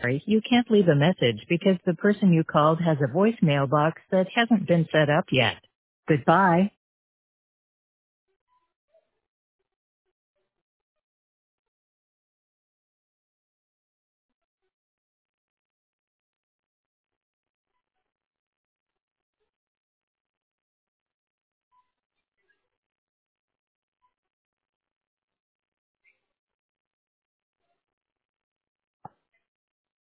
Sorry, you can't leave a message because the person you called has a voicemail box that hasn't been set up yet. Goodbye.